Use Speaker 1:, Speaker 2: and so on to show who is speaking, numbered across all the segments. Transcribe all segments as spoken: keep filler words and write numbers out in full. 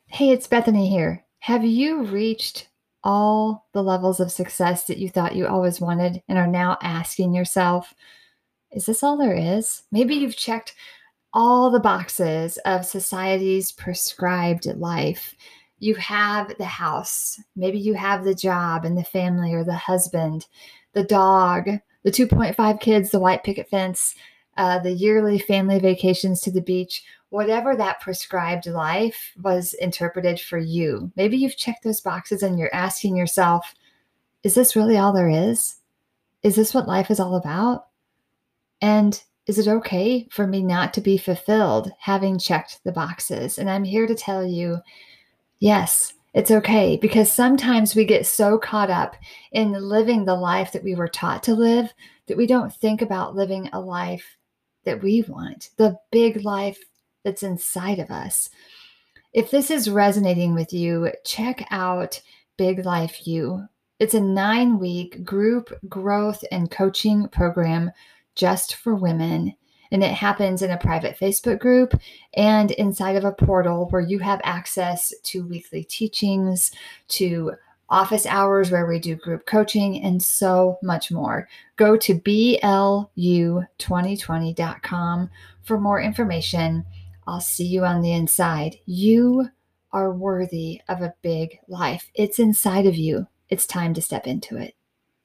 Speaker 1: Hey, it's Bethany here. Have you reached all the levels of success that you thought you always wanted and are now asking yourself, is this all there is? Maybe you've checked all the boxes of society's prescribed life. You have the house, maybe you have the job and the family or the husband, the dog, the two point five kids, the white picket fence, uh, the yearly family vacations to the beach, whatever that prescribed life was interpreted for you. Maybe you've checked those boxes and you're asking yourself, is this really all there is? Is this what life is all about? And is it okay for me not to be fulfilled having checked the boxes? And I'm here to tell you, yes, it's okay, because sometimes we get so caught up in living the life that we were taught to live that we don't think about living a life that we want, the big life that's inside of us. If this is resonating with you, check out Big Life You. It's a nine week group growth and coaching program just for women. And it happens in a private Facebook group and inside of a portal where you have access to weekly teachings, to office hours where we do group coaching, and so much more. Go to B L U twenty twenty dot com for more information. I'll see you on the inside. You are worthy of a big life. It's inside of you. It's time to step into it.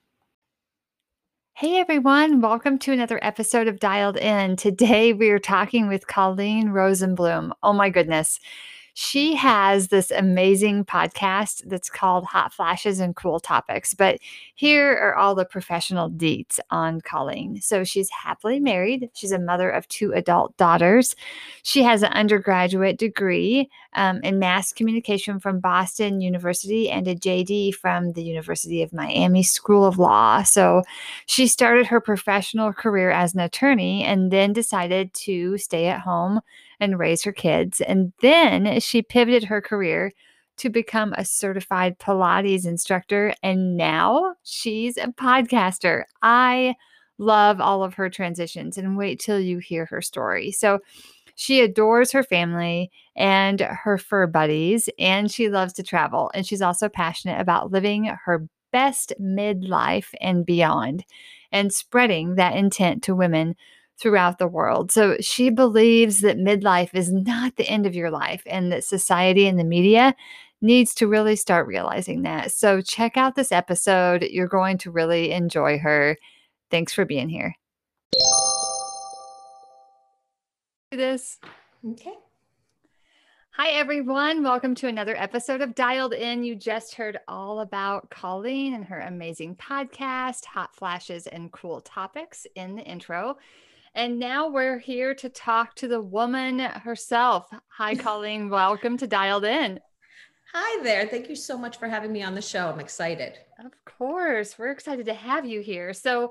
Speaker 1: Hey everyone, welcome to another episode of Dialed In. Today we are talking with Colleen Rosenblum. Oh my goodness. She has this amazing podcast that's called Hot Flashes and Cool Topics. But here are all the professional deets on Colleen. So she's happily married. She's a mother of two adult daughters. She has an undergraduate degree um, in mass communication from Boston University and a J D from the University of Miami School of Law. So she started her professional career as an attorney and then decided to stay at home and raise her kids. And then she pivoted her career to become a certified Pilates instructor. And now she's a podcaster. I love all of her transitions, and wait till you hear her story. So she adores her family and her fur buddies, and she loves to travel. And she's also passionate about living her best midlife and beyond, and spreading that intent to women throughout the world. So she believes that midlife is not the end of your life, and that society and the media needs to really start realizing that. So check out this episode. You're going to really enjoy her. Thanks for being here. This.
Speaker 2: Okay.
Speaker 1: Hi, everyone. Welcome to another episode of Dialed In. You just heard all about Colleen and her amazing podcast, Hot Flashes and Cool Topics, in the intro. And now we're here to talk to the woman herself. Hi, Colleen. Welcome to Dialed In.
Speaker 2: Hi there. Thank you so much for having me on the show. I'm excited.
Speaker 1: Of course. We're excited to have you here. So,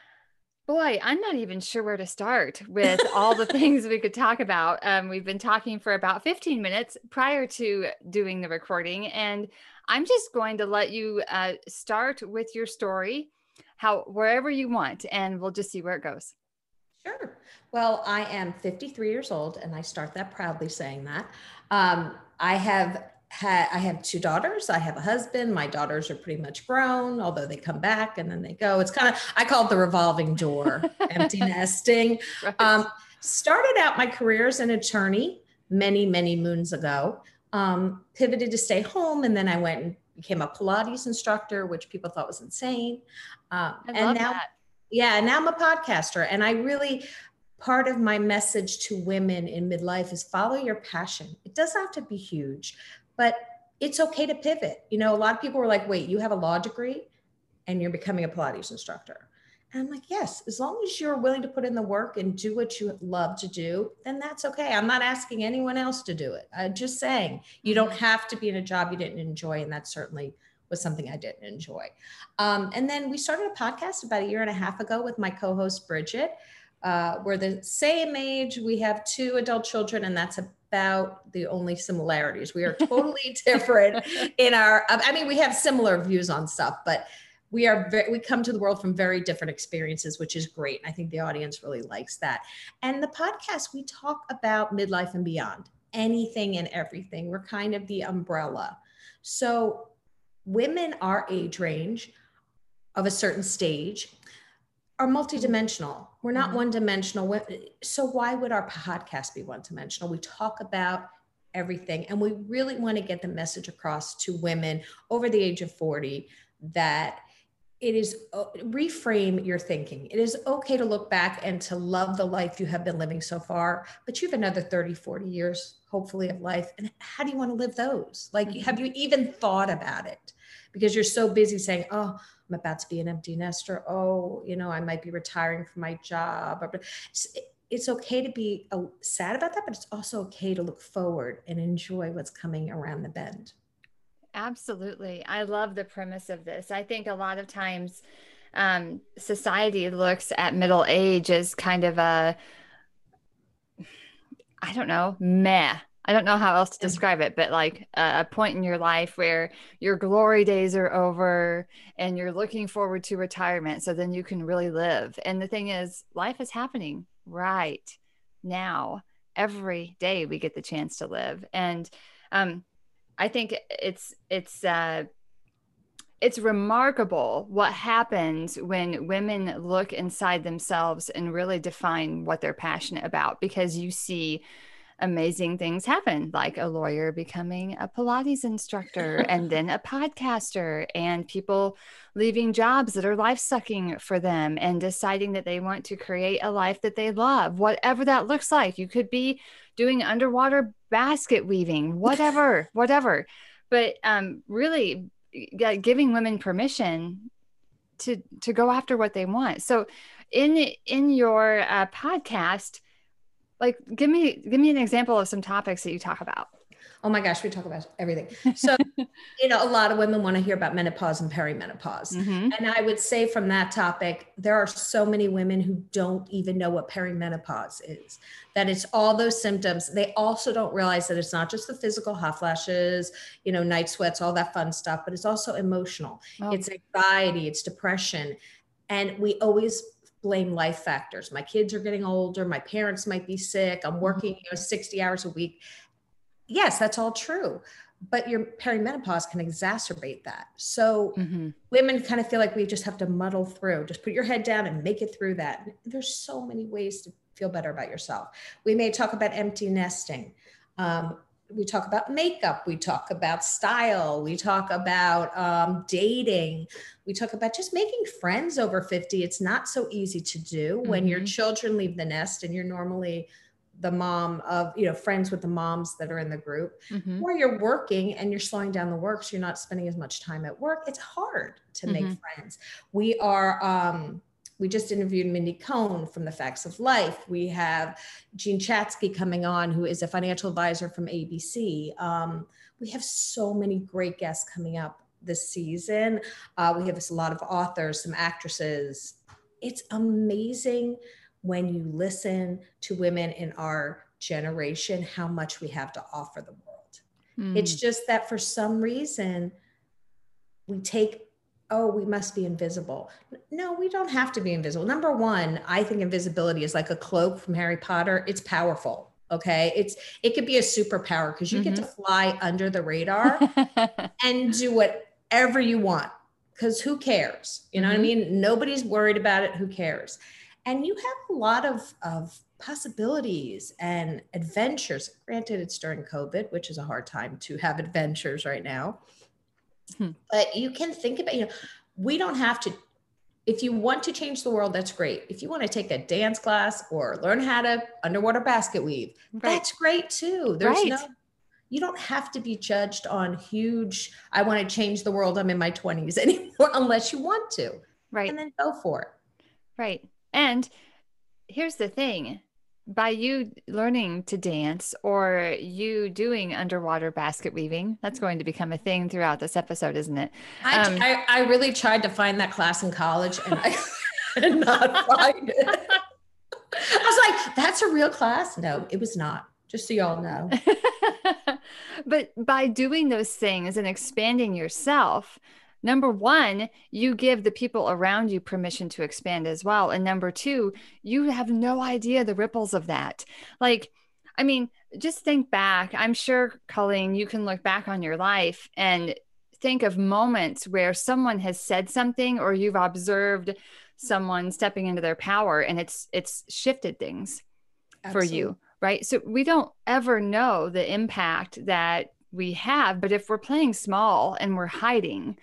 Speaker 1: boy, I'm not even sure where to start with all the things we could talk about. Um, we've been talking for about fifteen minutes prior to doing the recording, and I'm just going to let you uh, start with your story, how wherever you want, and we'll just see where it goes.
Speaker 2: Sure. Well, I am fifty-three years old, and I start that proudly saying that. Um, I have had, I have two daughters. I have a husband. My daughters are pretty much grown, although they come back and then they go. It's kind of, I call it the revolving door, empty nesting.
Speaker 1: Right.
Speaker 2: Um, started out my career as an attorney many, many moons ago. Um, pivoted to stay home, and then I went and became a Pilates instructor, which people thought was insane. Um,
Speaker 1: I
Speaker 2: and
Speaker 1: love
Speaker 2: now,
Speaker 1: that.
Speaker 2: yeah, now I'm a podcaster, and I really, part of my message to women in midlife is follow your passion. It doesn't have to be huge, but it's okay to pivot. You know, a lot of people were like, wait, you have a law degree and you're becoming a Pilates instructor. And I'm like, yes, as long as you're willing to put in the work and do what you love to do, then that's okay. I'm not asking anyone else to do it. I'm just saying you don't have to be in a job you didn't enjoy. And that certainly was something I didn't enjoy. Um, and then we started a podcast about a year and a half ago with my co-host, Bridget. Uh, we're the same age. We have two adult children, and that's about the only similarities. We are totally different in our, I mean, we have similar views on stuff, but we are, very, we come to the world from very different experiences, which is great. And I think the audience really likes that. And the podcast, we talk about midlife and beyond. anything and everything. We're kind of the umbrella. So women our age range of a certain stage are multidimensional. We're not mm-hmm. one-dimensional. So why would our podcast be one-dimensional? We talk about everything, and we really want to get the message across to women over the age of forty that it is, uh, reframe your thinking. It is okay to look back and to love the life you have been living so far, but you have another thirty, forty years, hopefully, of life. And how do you want to live those? Like, mm-hmm. have you even thought about it? Because you're so busy saying, oh, I'm about to be an empty nester. Oh, you know, I might be retiring from my job. It's okay to be sad about that, but it's also okay to look forward and enjoy what's coming around the bend.
Speaker 1: Absolutely. I love the premise of this. I think a lot of times um, society looks at middle age as kind of a, I don't know, meh. I don't know how else to describe it, but like a, a point in your life where your glory days are over and you're looking forward to retirement. So then you can really live. And the thing is, life is happening right now. Every day we get the chance to live. And um, I think it's, it's, uh, it's remarkable what happens when women look inside themselves and really define what they're passionate about, because you see amazing things happen, like a lawyer becoming a Pilates instructor and then a podcaster, and people leaving jobs that are life-sucking for them and deciding that they want to create a life that they love, whatever that looks like. You could be doing underwater basket weaving, whatever, whatever. But um, really giving women permission to to go after what they want. So in in your uh, podcast, like, give me, give me an example of some topics that you talk about.
Speaker 2: Oh my gosh, we talk about everything. So, you know, a lot of women want to hear about menopause and perimenopause. Mm-hmm. And I would say from that topic, there are so many women who don't even know what perimenopause is, that it's all those symptoms. They also don't realize that it's not just the physical hot flashes, you know, night sweats, all that fun stuff, but it's also emotional. Oh. It's anxiety, it's depression. And we always blame life factors. My kids are getting older. My parents might be sick. I'm working, you know, sixty hours a week. Yes, that's all true. But your perimenopause can exacerbate that. So mm-hmm. women kind of feel like we just have to muddle through, just put your head down and make it through that. There's so many ways to feel better about yourself. We may talk about empty nesting. Um, we talk about makeup. We talk about style. We talk about um, dating. We talk about just making friends over fifty. It's not so easy to do mm-hmm. when your children leave the nest and you're normally the mom of, you know, friends with the moms that are in the group, mm-hmm. or you're working and you're slowing down the work. So you're not spending as much time at work. It's hard to mm-hmm. make friends. We are, um, we just interviewed Mindy Cohn from The Facts of Life. We have Jean Chatzky coming on, who is a financial advisor from A B C. Um, we have so many great guests coming up this season. Uh, we have a lot of authors, some actresses. It's amazing when you listen to women in our generation, how much we have to offer the world. Mm. It's just that for some reason, we take, oh, we must be invisible. No, we don't have to be invisible. Number one, I think invisibility is like a cloak from Harry Potter. It's powerful, okay? It's It could be a superpower because you mm-hmm. get to fly under the radar and do whatever you want, because who cares? You know mm-hmm. what I mean? Nobody's worried about it. Who cares? And you have a lot of, of possibilities and adventures. Granted, it's during COVID, which is a hard time to have adventures right now. Hmm. But you can think about, you know, we don't have to, if you want to change the world, that's great. If you want to take a dance class or learn how to underwater basket weave, right. that's great too. There's right. no, you don't have to be judged on huge, I want to change the world, I'm in my twenties anymore, unless you want to. Right. And then go for it.
Speaker 1: Right. And here's the thing, by you learning to dance or you doing underwater basket weaving, that's going to become a thing throughout this episode, isn't it?
Speaker 2: I, um, I, I really tried to find that class in college and I could not find it. I was like, that's a real class? No, it was not. Just so y'all know.
Speaker 1: But by doing those things and expanding yourself, number one, you give the people around you permission to expand as well. And number two, you have no idea the ripples of that. Like, I mean, just think back. I'm sure, Colleen, you can look back on your life and think of moments where someone has said something or you've observed someone stepping into their power and it's it's shifted things for
Speaker 2: Absolutely.
Speaker 1: you, right? So we don't ever know the impact that we have, but if we're playing small and we're hiding,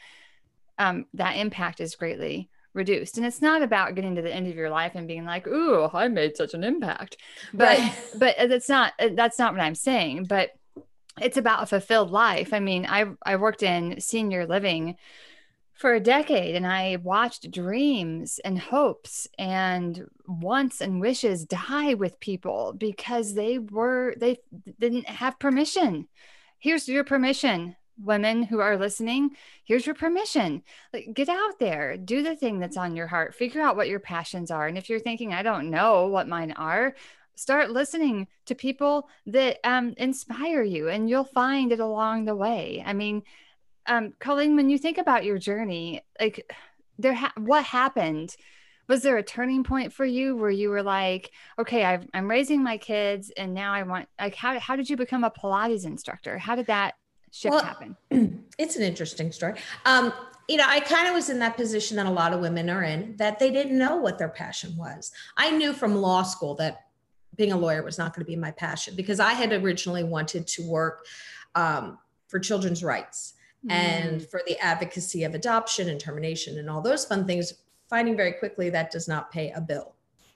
Speaker 1: um, that impact is greatly reduced. And it's not about getting to the end of your life and being like, ooh, I made such an impact. But
Speaker 2: Right.
Speaker 1: but that's not that's not what I'm saying. But it's about a fulfilled life. I mean, I I worked in senior living for a decade and I watched dreams and hopes and wants and wishes die with people because they were they didn't have permission. Here's your permission, women who are listening. Here's your permission. Like, get out there, do the thing that's on your heart, figure out what your passions are. And if you're thinking, I don't know what mine are, start listening to people that um, inspire you, and you'll find it along the way. I mean, um, Colleen, when you think about your journey, like there, ha- what happened? Was there a turning point for you where you were like, okay, I've, I'm raising my kids and now I want, like, how, how did you become a Pilates instructor? How did that shift
Speaker 2: Well,
Speaker 1: happen?
Speaker 2: it's an interesting story. Um, you know, I kind of was in that position that a lot of women are in, that they didn't know what their passion was. I knew from law school that being a lawyer was not going to be my passion because I had originally wanted to work um, for children's rights mm. and for the advocacy of adoption and termination and all those fun things, finding very quickly that does not pay a bill,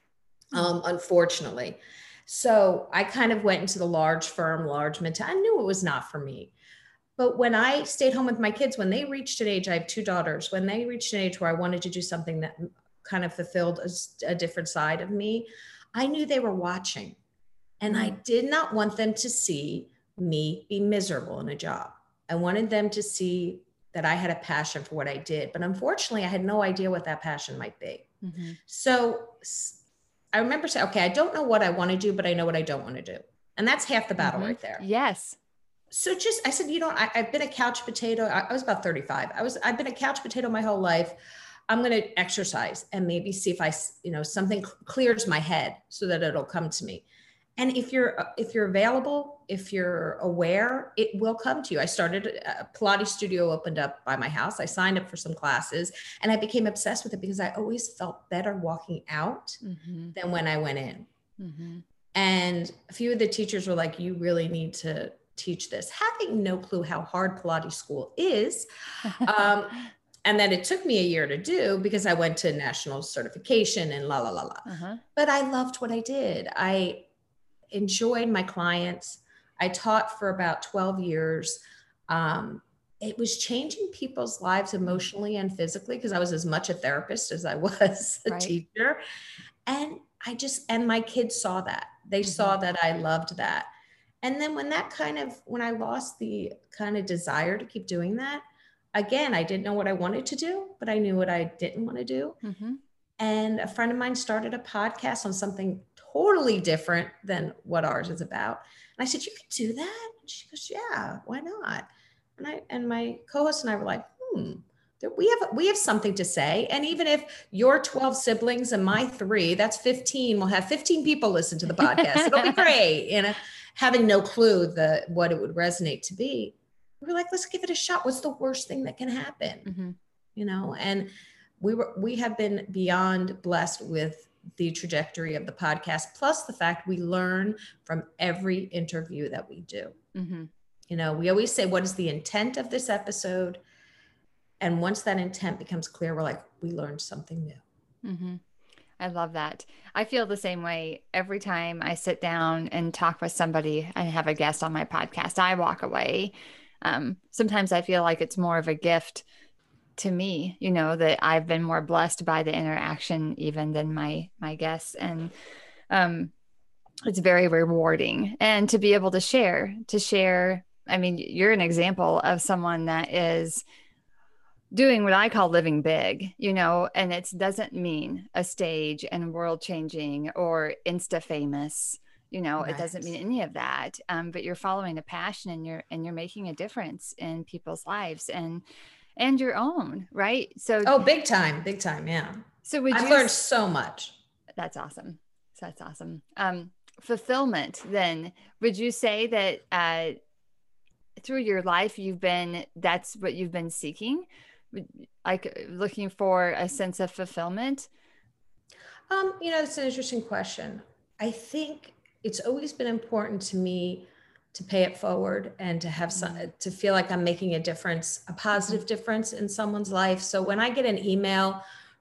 Speaker 2: um, unfortunately. So I kind of went into the large firm, large mental. I knew it was not for me. But when I stayed home with my kids, when they reached an age, I have two daughters, when they reached an age where I wanted to do something that kind of fulfilled a, a different side of me, I knew they were watching. And I did not want them to see me be miserable in a job. I wanted them to see that I had a passion for what I did. But unfortunately, I had no idea what that passion might be. Mm-hmm. So I remember saying, okay, I don't know what I want to do, but I know what I don't want to do. And that's half the battle mm-hmm. right there.
Speaker 1: Yes.
Speaker 2: So just, I said, you know, I, I've been a couch potato. I, I was about thirty-five. I was, I've been a couch potato my whole life. I'm going to exercise and maybe see if I, you know, something cl- clears my head so that it'll come to me. And if you're, if you're available, if you're aware, it will come to you. I started a Pilates studio opened up by my house. I signed up for some classes and I became obsessed with it because I always felt better walking out mm-hmm. than when I went in. Mm-hmm. And a few of the teachers were like, you really need to teach this, having no clue how hard Pilates school is. Um, and then it took me a year to do because I went to national certification and la, la, la, la. Uh-huh. But I loved what I did. I enjoyed my clients. I taught for about twelve years. Um, it was changing people's lives emotionally and physically because I was as much a therapist as I was a right. teacher. And I just, and my kids saw that. They mm-hmm. saw that I loved that. And then when that kind of, when I lost the kind of desire to keep doing that, again, I didn't know what I wanted to do, but I knew what I didn't want to do. Mm-hmm. And a friend of mine started a podcast on something totally different than what ours is about. And I said, you could do that? And she goes, yeah, why not? And I, and my co-host and I were like, hmm, we have, we have something to say. And even if your twelve siblings and my three, that's fifteen, we'll have fifteen people listen to the podcast. It'll be great. You know, having no clue the, what it would resonate to be. We were like, let's give it a shot. What's the worst thing that can happen? Mm-hmm. You know, and we were, we have been beyond blessed with the trajectory of the podcast, plus the fact we learn from every interview that we do. Mm-hmm. You know, we always say, what is the intent of this episode? And once that intent becomes clear, we're like, we learned something new.
Speaker 1: Mm-hmm. I love that. I feel the same way every time I sit down and talk with somebody and have a guest on my podcast. I walk away. Um, sometimes I feel like it's more of a gift to me, you know, that I've been more blessed by the interaction even than my my guests. And um, it's very rewarding. And to be able to share, to share, I mean, you're an example of someone that is doing what I call living big, you know, and it doesn't mean a stage and world changing or Insta famous, you know, right. It doesn't mean any of that. Um, but you're following a passion and you're, and you're making a difference in people's lives and, and your own, right? So,
Speaker 2: oh, big time, big time. Yeah.
Speaker 1: So would
Speaker 2: I've
Speaker 1: you,
Speaker 2: learned so much.
Speaker 1: That's awesome. So that's awesome. Um, fulfillment, then would you say that uh, through your life, you've been, that's what you've been seeking, like looking for a sense of fulfillment?
Speaker 2: Um, you know, it's an interesting question. I think it's always been important to me to pay it forward and to have some,
Speaker 1: Mm.
Speaker 2: to feel like I'm making a difference, a positive
Speaker 1: Mm-hmm.
Speaker 2: difference in someone's life. So when I get an email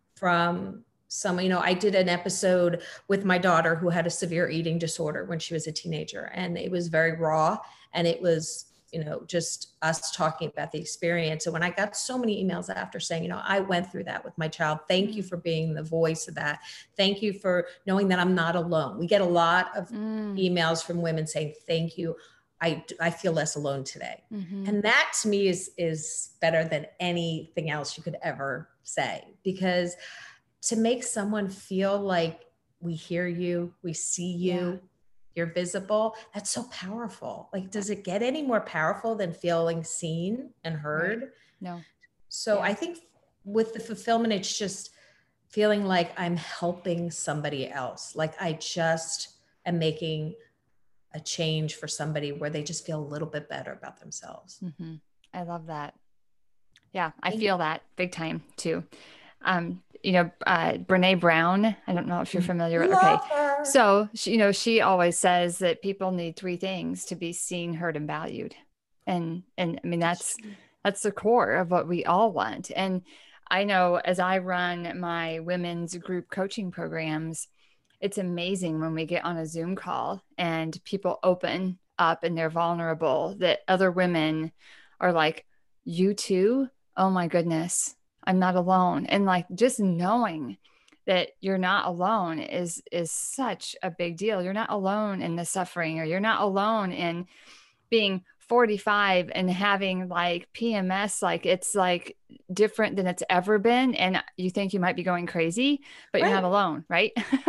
Speaker 2: from someone, you know, I did an episode with my daughter who had a severe eating disorder when she was a teenager, and it was very raw, and it was, you know, just us talking about the experience. And when I got so many emails after saying, you know, I went through that with my child, thank you
Speaker 1: Mm.
Speaker 2: for being the voice of that. Thank you for knowing that I'm not alone. We get a lot of
Speaker 1: Mm.
Speaker 2: emails from women saying, thank you. I, I feel less alone today.
Speaker 1: Mm-hmm.
Speaker 2: And that to me is, is better than anything else you could ever say, because to make someone feel like we hear you, we see you,
Speaker 1: Yeah.
Speaker 2: you're visible, that's so powerful. Like, does it get any more powerful than feeling seen and
Speaker 1: Right.
Speaker 2: heard?
Speaker 1: No.
Speaker 2: So
Speaker 1: Yeah.
Speaker 2: I think with the fulfillment, it's just feeling like I'm helping somebody else. Like I just am making a change for somebody where they just feel a little bit better about themselves.
Speaker 1: Mm-hmm. I love that. Yeah, I
Speaker 2: Thank
Speaker 1: feel that big time too. Um, you know, uh, Brene Brown, I don't know if you're
Speaker 2: you.
Speaker 1: familiar with, okay.
Speaker 2: Love her.
Speaker 1: So, she, you know, she always says that people need three things to be seen, heard, and valued. And, and I mean, that's, that's the core of what we all want. And I know as I run my women's group coaching programs, it's amazing when we get on a Zoom call and people open up and they're vulnerable, that other women are like, you too? Oh my goodness, I'm not alone. And like just knowing that you're not alone is is such a big deal. You're not alone in the suffering, or you're not alone in being forty-five and having like P M S, like it's like different than it's ever been, and you think you might be going crazy, but you're not
Speaker 2: Right.
Speaker 1: alone, right?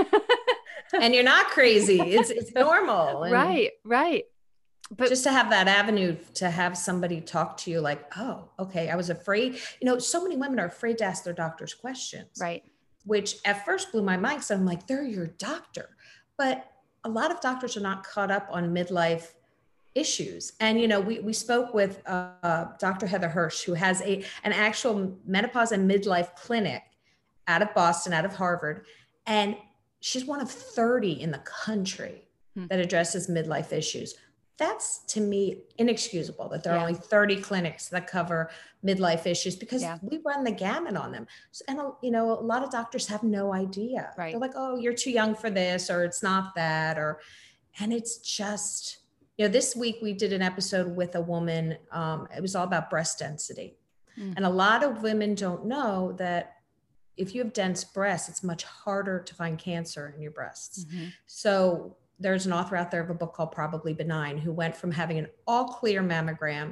Speaker 2: And you're not crazy. It's it's normal. And
Speaker 1: Right, right. But
Speaker 2: just to have that avenue to have somebody talk to you like, oh, okay, I was afraid. You know, so many women are afraid to ask their doctors questions,
Speaker 1: right.
Speaker 2: which at first blew my mind. So I'm like, they're your doctor. But a lot of doctors are not caught up on midlife issues. And, you know, we, we spoke with uh, Doctor Heather Hirsch, who has a, an actual menopause and midlife clinic out of Boston, out of Harvard. And she's one of thirty in the country
Speaker 1: Hmm.
Speaker 2: that addresses midlife issues. That's to me inexcusable that there are
Speaker 1: Yeah.
Speaker 2: only thirty clinics that cover midlife issues, because
Speaker 1: Yeah.
Speaker 2: we run the gamut on them. And, you know, a lot of doctors have no idea.
Speaker 1: Right.
Speaker 2: They're like, oh, you're too young for this, or it's not that, or, and it's just, you know, this week we did an episode with a woman. Um, it was all about breast density.
Speaker 1: Mm.
Speaker 2: And a lot of women don't know that if you have dense breasts, it's much harder to find cancer in your breasts.
Speaker 1: Mm-hmm.
Speaker 2: So there's an author out there of a book called Probably Benign, who went from having an all clear mammogram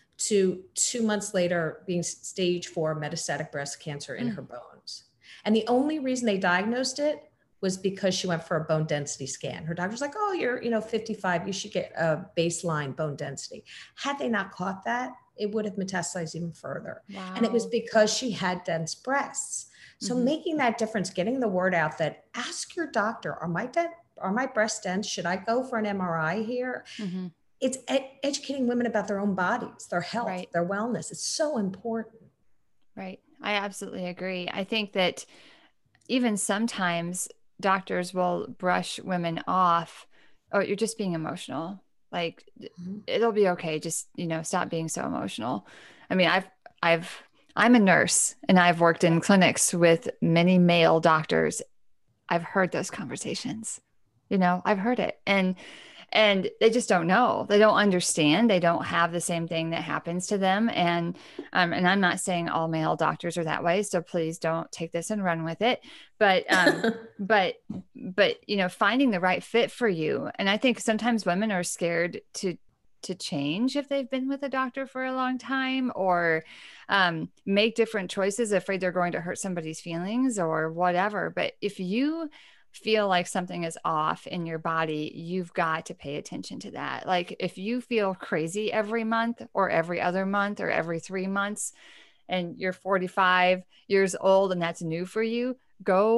Speaker 2: to two months later being stage four metastatic breast cancer in mm. her bones. And the only reason they diagnosed it was because she went for a bone density scan. Her doctor's like, oh, you're, you know, fifty-five, you should get a baseline bone density. Had they not caught that, it would have metastasized even further.
Speaker 1: Wow.
Speaker 2: And it was because she had dense breasts. So mm-hmm. making that difference, getting the word out that ask your doctor, are my, de- are my breasts dense? Should I go for an M R I here? Mm-hmm. It's ed- educating women about their own bodies, their health, right. their wellness. It's so important.
Speaker 1: Right. I absolutely agree. I think that even sometimes doctors will brush women off. Oh, you're just being emotional. Like mm-hmm. it'll be okay. Just, you know, stop being so emotional. I mean, I've, I've, I'm a nurse and I've worked in clinics with many male doctors. I've heard those conversations, you know, I've heard it. And, and they just don't know. They don't understand. They don't have the same thing that happens to them. And, um, and I'm not saying all male doctors are that way. So please don't take this and run with it. But, um, but, but, you know, finding the right fit for you. And I think sometimes women are scared to, to change if they've been with a doctor for a long time, or, um, make different choices, afraid they're going to hurt somebody's feelings or whatever. But if you feel like something is off in your body, you've got to pay attention to that. Like if you feel crazy every month or every other month or every three months and you're forty-five years old and that's new for you, go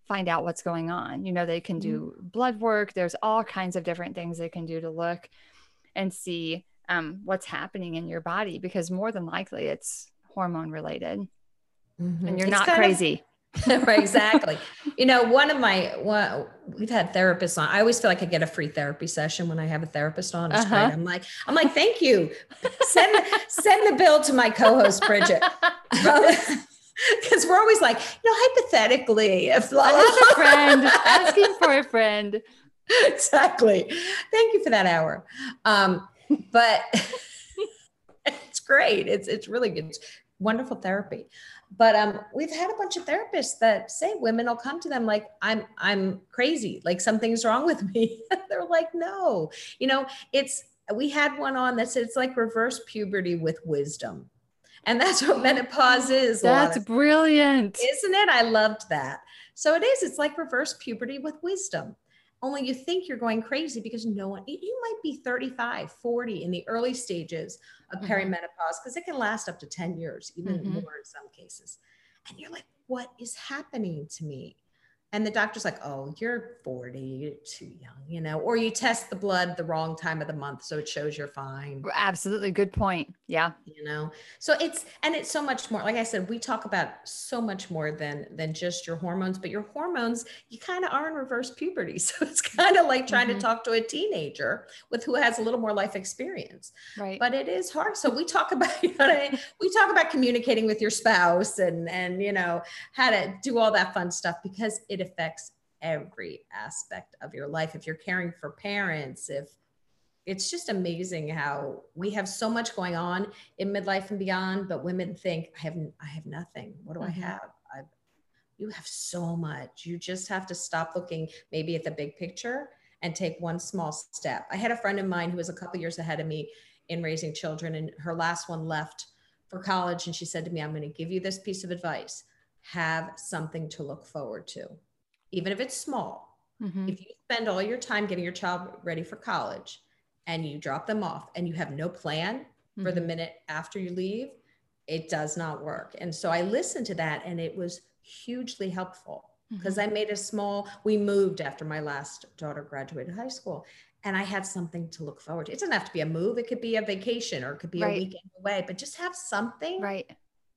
Speaker 1: find out what's going on. You know, they can do
Speaker 2: Mm-hmm.
Speaker 1: blood work. There's all kinds of different things they can do to look and see um, what's happening in your body, because more than likely it's hormone related
Speaker 2: Mm-hmm.
Speaker 1: and you're
Speaker 2: It's
Speaker 1: not
Speaker 2: kind of
Speaker 1: crazy.
Speaker 2: right, exactly. You know, one of my, well, we've had therapists on. I always feel like I get a free therapy session when I have a therapist on. It's
Speaker 1: Uh-huh.
Speaker 2: great. I'm like, I'm like, thank you. Send, send the bill to my co-host, Bridget. Because we're always like, you know, hypothetically, if
Speaker 1: I have a friend asking for a friend.
Speaker 2: Exactly. Thank you for that hour. Um, but it's great. It's, it's really good. It's wonderful therapy. But um, we've had a bunch of therapists that say women will come to them like, I'm, I'm crazy. Like something's wrong with me. They're like, no, you know, it's, we had one on that said, it's like reverse puberty with wisdom. And that's what menopause is.
Speaker 1: That's brilliant.
Speaker 2: Isn't it? I loved that. So it is, it's like reverse puberty with wisdom. Only you think you're going crazy because no one, you might be thirty-five, forty in the early stages of
Speaker 1: Mm-hmm.
Speaker 2: perimenopause, because it can last up to ten years, even
Speaker 1: Mm-hmm.
Speaker 2: more in some cases. And you're like, what is happening to me? And the doctor's like, oh, you're forty, you're too young, you know, or you test the blood the wrong time of the month, so it shows you're fine.
Speaker 1: Absolutely. Good point. Yeah.
Speaker 2: You know, so it's, and it's so much more, like I said, we talk about so much more than, than just your hormones, but your hormones, you kind of are in reverse puberty. So it's kind of like trying
Speaker 1: Mm-hmm.
Speaker 2: to talk to a teenager with who has a little more life experience,
Speaker 1: Right.
Speaker 2: but it is hard. So we talk about, you know what I mean? We talk about communicating with your spouse and, and, you know, how to do all that fun stuff, because it affects every aspect of your life. If you're caring for parents, if, it's just amazing how we have so much going on in midlife and beyond, but women think I have, I have nothing. What do
Speaker 1: Mm-hmm.
Speaker 2: I have? I've, you have so much. You just have to stop looking maybe at the big picture and take one small step. I had a friend of mine who was a couple years ahead of me in raising children, and her last one left for college. And she said to me, I'm going to give you this piece of advice. Have something to look forward to, even if it's small.
Speaker 1: Mm-hmm.
Speaker 2: If you spend all your time getting your child ready for college, and you drop them off and you have no plan mm-hmm. for the minute after you leave, it does not work. And so I listened to that, and it was hugely helpful, because mm-hmm. I made a small, we moved after my last daughter graduated high school, and I had something to look forward to. It doesn't have to be a move. It could be a vacation, or it could be right. a weekend away, but just have something
Speaker 1: right.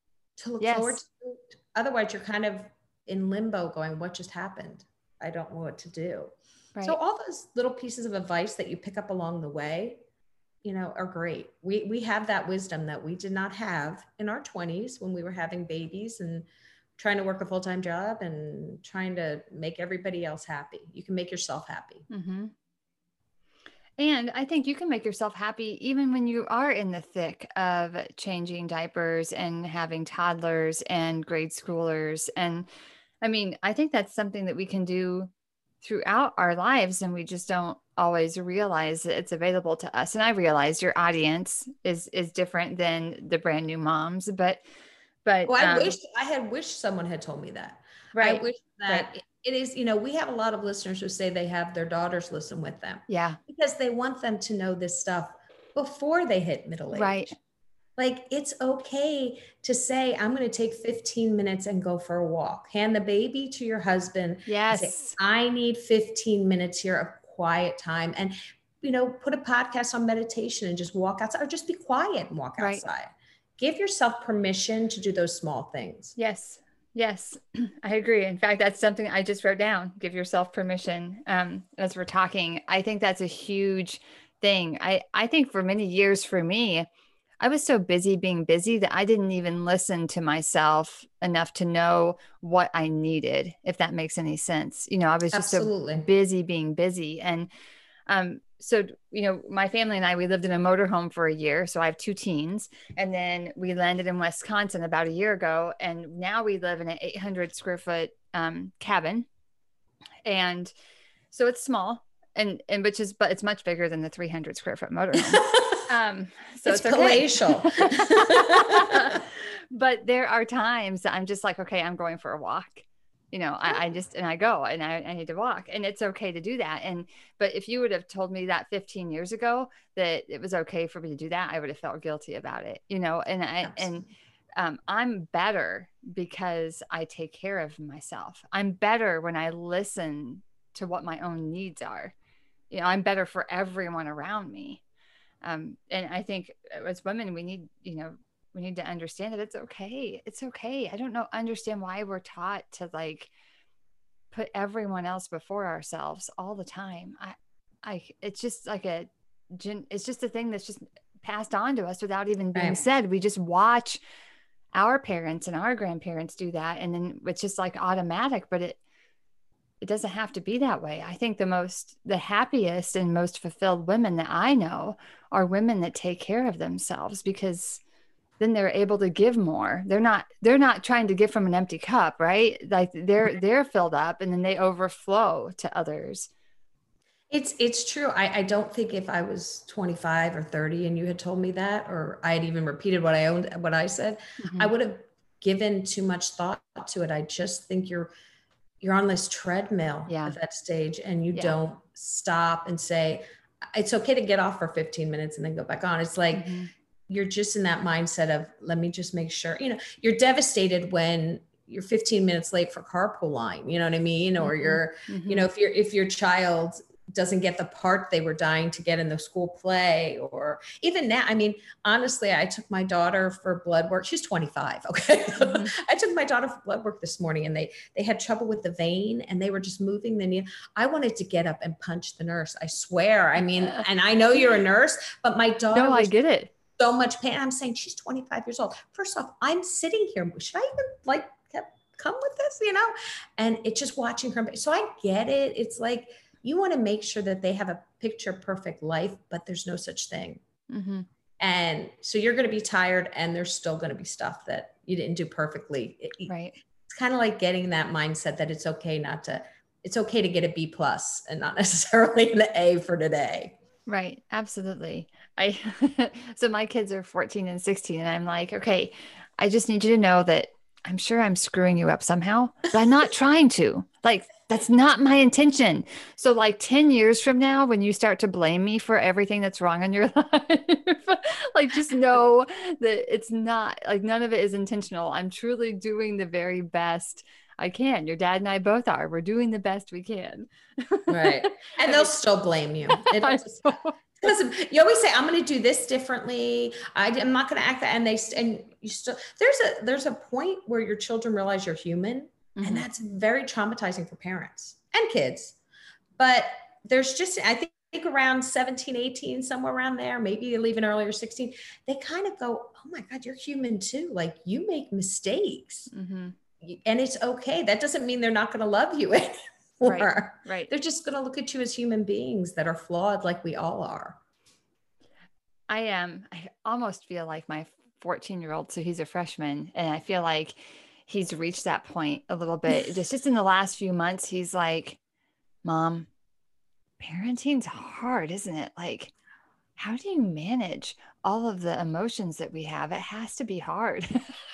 Speaker 2: to look
Speaker 1: yes.
Speaker 2: forward to. Otherwise you're kind of in limbo going, what just happened? I don't know what to do. Right. So all those little pieces of advice that you pick up along the way, you know, are great. We we have that wisdom that we did not have in our twenties when we were having babies and trying to work a full-time job and trying to make everybody else happy. You can make yourself happy.
Speaker 1: Mm-hmm. And I think you can make yourself happy even when you are in the thick of changing diapers and having toddlers and grade schoolers. And I mean, I think that's something that we can do throughout our lives, and we just don't always realize that it's available to us. And I realize your audience is is different than the brand new moms, but but
Speaker 2: well, I
Speaker 1: um,
Speaker 2: wish I had wished someone had told me that.
Speaker 1: Right.
Speaker 2: I wish that
Speaker 1: right.
Speaker 2: it is, you know, we have a lot of listeners who say they have their daughters listen with them.
Speaker 1: Yeah.
Speaker 2: Because they want them to know this stuff before they hit middle age.
Speaker 1: Right.
Speaker 2: Like, it's okay to say, I'm going to take fifteen minutes and go for a walk. Hand the baby to your husband.
Speaker 1: Yes.
Speaker 2: Say, I need fifteen minutes here of quiet time. And, you know, put a podcast on meditation and just walk outside, or just be quiet and walk
Speaker 1: right.
Speaker 2: outside. Give yourself permission to do those small things.
Speaker 1: Yes. Yes, I agree. In fact, that's something I just wrote down. Give yourself permission. Um, as we're talking, I think that's a huge thing. I, I think for many years for me, I was so busy being busy that I didn't even listen to myself enough to know what I needed, if that makes any sense. You know, I was just
Speaker 2: Absolutely.
Speaker 1: so busy being busy. And um, so, you know, my family and I, we lived in a motorhome for a year. So I have two teens, and then we landed in Wisconsin about a year ago. And now we live in an eight hundred square foot um, cabin. And so it's small, and, and which is, but it's much bigger than the three hundred square foot motorhome. um, so
Speaker 2: it's,
Speaker 1: it's okay.
Speaker 2: palatial.
Speaker 1: But there are times that I'm just like, okay, I'm going for a walk. You know, I, I just, and I go and I, I need to walk, and it's okay to do that. And, but if you would have told me that fifteen years ago, that it was okay for me to do that, I would have felt guilty about it, you know? And I, Absolutely. and um, I'm better because I take care of myself. I'm better when I listen to what my own needs are. You know, I'm better for everyone around me. Um, and I think as women, we need, you know, we need to understand that it's okay. It's okay. I don't know, understand why we're taught to like put everyone else before ourselves all the time. I, I, it's just like a, it's just a thing that's just passed on to us without even being
Speaker 2: Right.
Speaker 1: said. We just watch our parents and our grandparents do that. And then it's just like automatic, but it, it doesn't have to be that way. I think the most, the happiest and most fulfilled women that I know are women that take care of themselves, because then they're able to give more. They're not, they're not trying to give from an empty cup, right? Like they're, they're filled up and then they overflow to others.
Speaker 2: It's it's true. I, I don't think if I was twenty-five or thirty and you had told me that, or I had even repeated what I owned, what I said,
Speaker 1: Mm-hmm.
Speaker 2: I would have given too much thought to it. I just think you're you're on this treadmill
Speaker 1: Yeah.
Speaker 2: at that stage, and you
Speaker 1: Yeah.
Speaker 2: don't stop and say, it's okay to get off for fifteen minutes and then go back on. It's like,
Speaker 1: Mm-hmm.
Speaker 2: you're just in that mindset of, let me just make sure, you know, you're devastated when you're fifteen minutes late for carpool line, you know what I mean? Or
Speaker 1: Mm-hmm.
Speaker 2: you're,
Speaker 1: Mm-hmm.
Speaker 2: you know, if you're, if your child doesn't get the part they were dying to get in the school play, or even now, I mean, honestly, I took my daughter for blood work. She's twenty-five. Okay.
Speaker 1: Mm-hmm.
Speaker 2: I took my daughter for blood work this morning, and they, they had trouble with the vein, and they were just moving the needle. I wanted to get up and punch the nurse. I swear. I mean, and I know you're a nurse, but my daughter,
Speaker 1: no,
Speaker 2: was
Speaker 1: I get it.
Speaker 2: So much pain. I'm saying, she's twenty-five years old. First off, I'm sitting here. Should I even like come with this, you know? And it's just watching her. So I get it. It's like, you want to make sure that they have a picture perfect life, but there's no such thing.
Speaker 1: Mm-hmm.
Speaker 2: And so you're going to be tired, and there's still going to be stuff that you didn't do perfectly. It,
Speaker 1: right.
Speaker 2: It's kind of like getting that mindset that it's okay not to, it's okay to get a B plus and not necessarily an A for today.
Speaker 1: Right. Absolutely. I, so my kids are fourteen and sixteen, and I'm like, okay, I just need you to know that I'm sure I'm screwing you up somehow, but I'm not trying to. Like, that's not my intention. So like ten years from now, when you start to blame me for everything that's wrong in your life, like just know that it's not, like, none of it is intentional. I'm truly doing the very best I can. Your dad and I both are. We're doing the best we can.
Speaker 2: Right. And they'll still blame you. Just, because you always say, I'm going to do this differently. I, I'm not going to act that. And they, and you still, there's a, there's a point where your children realize you're human. Mm-hmm. And that's very traumatizing for parents and kids. But there's just, I think, think around seventeen, eighteen, somewhere around there, maybe even earlier, sixteen, they kind of go, oh my God, you're human too. Like, you make mistakes. Mm-hmm. And it's okay. That doesn't mean they're not going to love you anymore.
Speaker 1: Right, right.
Speaker 2: They're just going to look at you as human beings that are flawed, like we all are.
Speaker 1: I am. I almost feel like my fourteen year old. So he's a freshman, and I feel like he's reached that point a little bit. Just, just in the last few months, he's like, Mom, parenting's hard, isn't it? Like, how do you manage all of the emotions that we have? It has to be hard.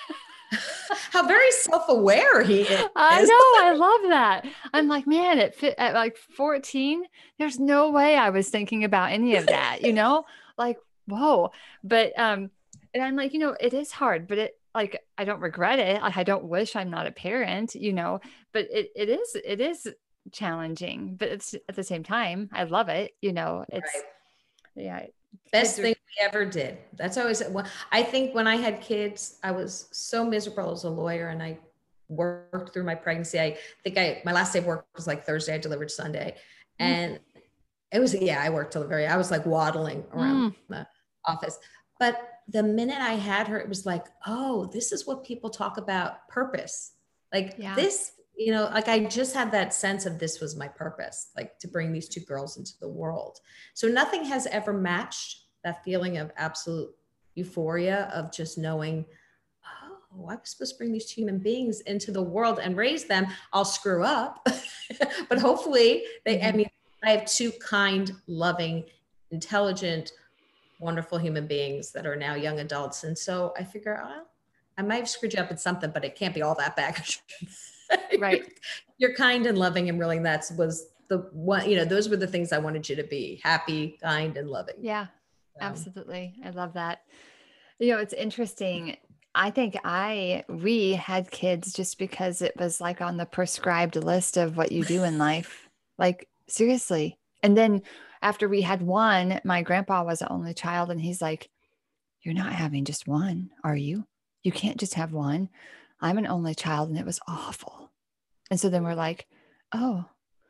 Speaker 2: How very self-aware he is.
Speaker 1: I know. I love that. I'm like, man, at, at like fourteen, there's no way I was thinking about any of that, you know, like, whoa. But, um, and I'm like, you know, it is hard, but it, like, I don't regret it. Like, I don't wish I'm not a parent, you know, but it, it is, it is challenging, but it's at the same time, I love it. You know, it's, right. yeah.
Speaker 2: Best thing we ever did. That's always, I think when I had kids, I was so miserable as a lawyer, and I worked through my pregnancy. I think I, my last day of work was like Thursday. I delivered Sunday, and mm. it was, yeah, I worked till the very, I was like waddling around mm. the office. But the minute I had her, it was like, oh, this is what people talk about purpose. Like yeah. this, you know, like I just had that sense of, this was my purpose, like to bring these two girls into the world. So nothing has ever matched that feeling of absolute euphoria of just knowing, oh, I was supposed to bring these two human beings into the world and raise them. I'll screw up, but hopefully they, mm-hmm. I mean, I have two kind, loving, intelligent, wonderful human beings that are now young adults. And so I figure, oh, I might have screwed you up in something, but it can't be all that bad.
Speaker 1: Right.
Speaker 2: You're kind and loving and really, that's was the one, you know, those were the things I wanted you to be: happy, kind, and loving.
Speaker 1: Yeah, so. Absolutely. I love that. You know, it's interesting. I think I, we had kids just because it was like on the prescribed list of what you do in life. Like, seriously. And then after we had one, my grandpa was the only child, and he's like, "You're not having just one, are you? You can't just have one. I'm an only child." And it was awful. And so then we're like, "Oh,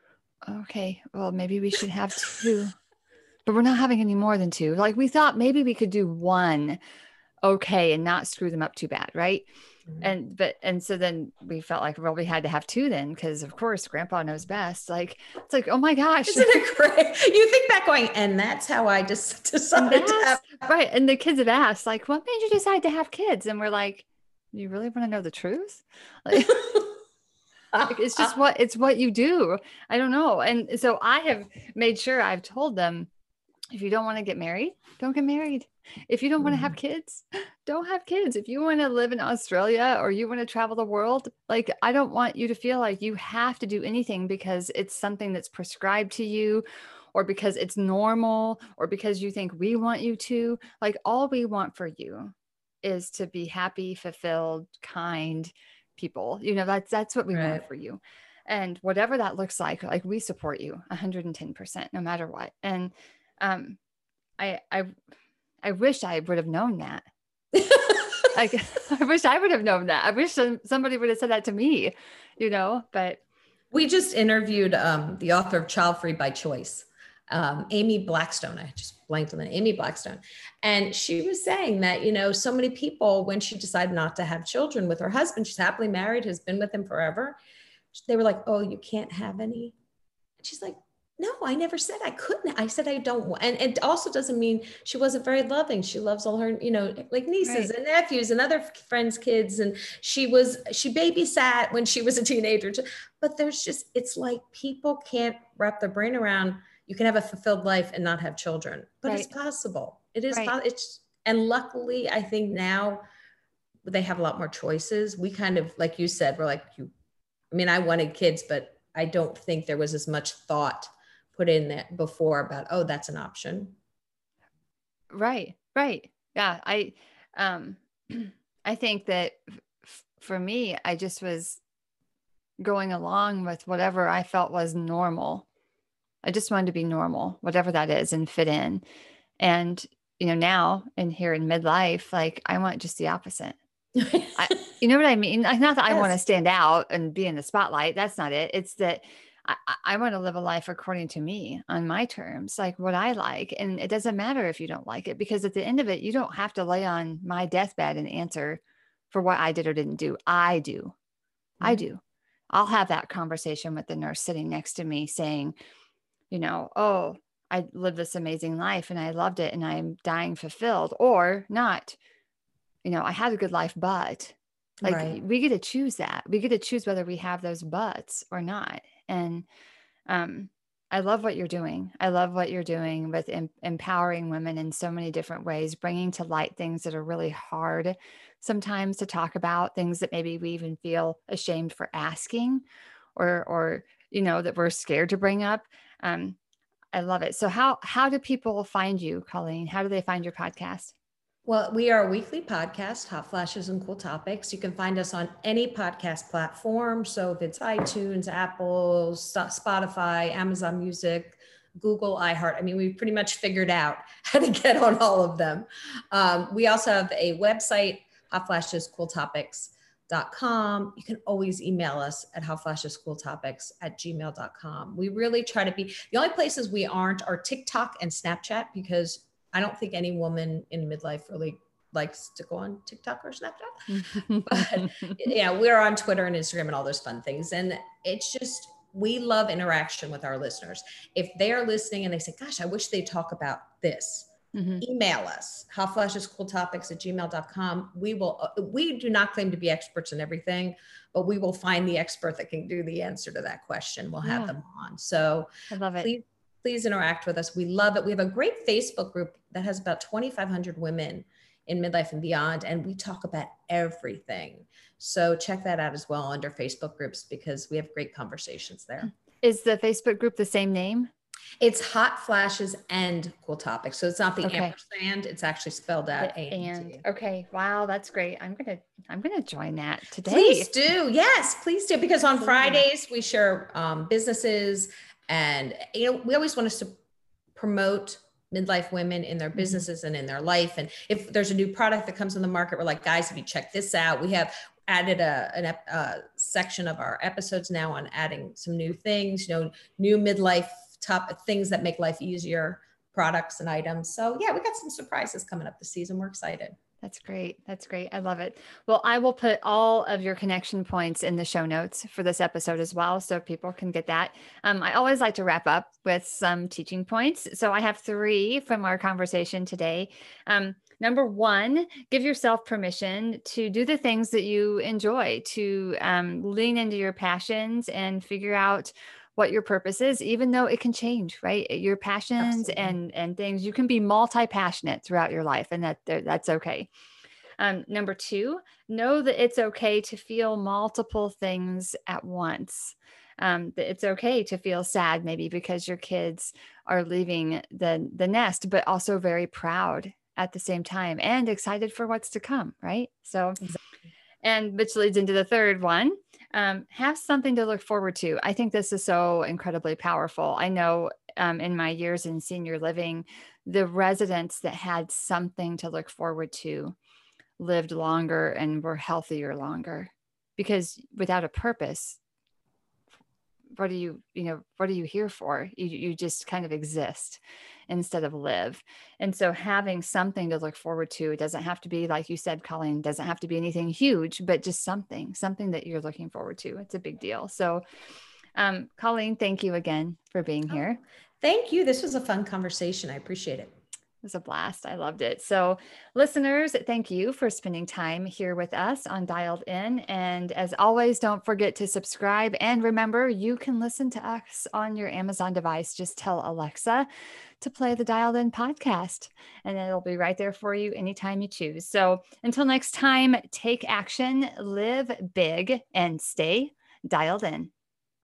Speaker 1: okay. Well, maybe we should have two, but we're not having any more than two." Like, we thought maybe we could do one okay and not screw them up too bad, right?
Speaker 2: Mhm.
Speaker 1: And but and so then we felt like, well, we had to have two then, because of course grandpa knows best. Like, it's like, oh my gosh.
Speaker 2: Isn't it great? You think back going, and that's how I just
Speaker 1: And
Speaker 2: decided to have.
Speaker 1: that's right. And the kids have asked, like, what made you decide to have kids? And we're like, you really want to know the truth? Like, like, it's just what it's what you do. I don't know. And so I have made sure I've told them, if you don't want to get married, don't get married. If you don't want to have kids, don't have kids. If you want to live in Australia or you want to travel the world, like, I don't want you to feel like you have to do anything because it's something that's prescribed to you, or because it's normal, or because you think we want you to. Like, all we want for you is to be happy, fulfilled, kind people. You know, that's that's what we
Speaker 2: Right.
Speaker 1: want for you. And whatever that looks like, like, we support you one hundred ten percent no matter what. And um I I I wish I would have known that. Like, I wish I would have known that. I wish some, somebody would have said that to me, you know, but
Speaker 2: We just interviewed um, the author of Child Free by Choice, um, Amy Blackstone. I just blanked on that, Amy Blackstone. And she was saying that, you know, so many people, when she decided not to have children with her husband, she's happily married, has been with him forever. They were like, "Oh, you can't have any." And she's like, "No, I never said I couldn't. I said I don't want." And it also doesn't mean she wasn't very loving. She loves all her, you know, like nieces
Speaker 1: right.
Speaker 2: and nephews and other friends' kids. And she was, she babysat when she was a teenager. But there's just, it's like people can't wrap their brain around, you can have a fulfilled life and not have children. But
Speaker 1: Right.
Speaker 2: it's possible. It is
Speaker 1: Right.
Speaker 2: possible. It's, and luckily, I think now they have a lot more choices. We kind of, like you said, we're like, you, I mean, I wanted kids, but I don't think there was as much thought put in that before about, oh, that's an option.
Speaker 1: Right. Right. Yeah. I, um, I think that f- for me, I just was going along with whatever I felt was normal. I just wanted to be normal, whatever that is, and fit in. And, you know, now and here in midlife, like, I want just the opposite. I, you know what I mean? Like, not that I
Speaker 2: Yes.
Speaker 1: want to stand out and be in the spotlight. That's not it. It's that I, I want to live a life according to me, on my terms, like what I like. And it doesn't matter if you don't like it, because at the end of it, you don't have to lay on my deathbed and answer for what I did or didn't do. I do. I
Speaker 2: Right.
Speaker 1: do. I'll have that conversation with the nurse sitting next to me saying, you know, "Oh, I lived this amazing life and I loved it and I'm dying fulfilled," or not. You know, "I had a good life, but," like,
Speaker 2: Right.
Speaker 1: we get to choose that. We get to choose whether we have those buts or not. And um, I love what you're doing. I love what you're doing with em- empowering women in so many different ways, bringing to light things that are really hard sometimes to talk about, things that maybe we even feel ashamed for asking, or, or, you know, that we're scared to bring up. Um, I love it. So how, how do people find you, Colleen? How do they find your podcast?
Speaker 2: Well, we are a weekly podcast, Hot Flashes and Cool Topics. You can find us on any podcast platform. So if it's iTunes, Apple, Spotify, Amazon Music, Google, iHeart, I mean, we've pretty much figured out how to get on all of them. Um, we also have a website, hot flashes cool topics dot com. You can always email us at hotflashescooltopics at gmail dot com. We really try to be, the only places we aren't are TikTok and Snapchat, because I don't think any woman in midlife really likes to go on TikTok or Snapchat. But yeah, we're on Twitter and Instagram and all those fun things. And it's just, we love interaction with our listeners. If they are listening and they say, "Gosh, I wish they'd talk about this," mm-hmm. email us, hotflashescooltopics at gmail dot com. We will, we do not claim to be experts in everything, but we will find the expert that can do the answer to that question. We'll have yeah. them on. So
Speaker 1: I love it.
Speaker 2: Please, please interact with us. We love it. We have a great Facebook group that has about twenty-five hundred women in midlife and beyond, and we talk about everything. So check that out as well under Facebook groups, because we have great conversations there.
Speaker 1: Is the Facebook group the same name?
Speaker 2: It's hot flashes and cool topics. So it's not the
Speaker 1: Okay.
Speaker 2: ampersand. It's actually spelled out
Speaker 1: The
Speaker 2: A and T.
Speaker 1: okay. Wow, that's great. I'm gonna I'm gonna join that today.
Speaker 2: Please do. Yes, please do. Because on Fridays we share um, businesses, and you know we always want to promote midlife women in their businesses mm-hmm. and in their life. And if there's a new product that comes on the market, we're like, guys, if you check this out, we have added a, an, a section of our episodes now on adding some new things, you know, new midlife top things that make life easier, products and items. So yeah, we got some surprises coming up this season. We're excited.
Speaker 1: That's great. That's great. I love it. Well, I will put all of your connection points in the show notes for this episode as well, so people can get that. Um, I always like to wrap up with some teaching points. So I have three from our conversation today. Um, number one, give yourself permission to do the things that you enjoy, to um, lean into your passions and figure out what your purpose is, even though it can change, right? Your passions Absolutely. and and things, you can be multi-passionate throughout your life, and that that's okay. Um, number two, know that it's okay to feel multiple things at once. Um, that it's okay to feel sad, maybe because your kids are leaving the the nest, but also very proud at the same time and excited for what's to come, right? So, exactly. And which leads into the third one. Um, have something to look forward to. I think this is so incredibly powerful. I know um, in my years in senior living, the residents that had something to look forward to lived longer and were healthier longer, because without a purpose, what are you, you know, what are you here for? You, you just kind of exist instead of live. And so having something to look forward to, it doesn't have to be, like you said, Colleen, doesn't have to be anything huge, but just something, something that you're looking forward to. It's a big deal. So, um, Colleen, thank you again for being here.
Speaker 2: Oh, thank you. This was a fun conversation. I appreciate it.
Speaker 1: It was a blast. I loved it. So listeners, thank you for spending time here with us on Dialed In. And as always, don't forget to subscribe. And remember, you can listen to us on your Amazon device. Just tell Alexa to play the Dialed In podcast, and it'll be right there for you anytime you choose. So until next time, take action, live big, and stay dialed in.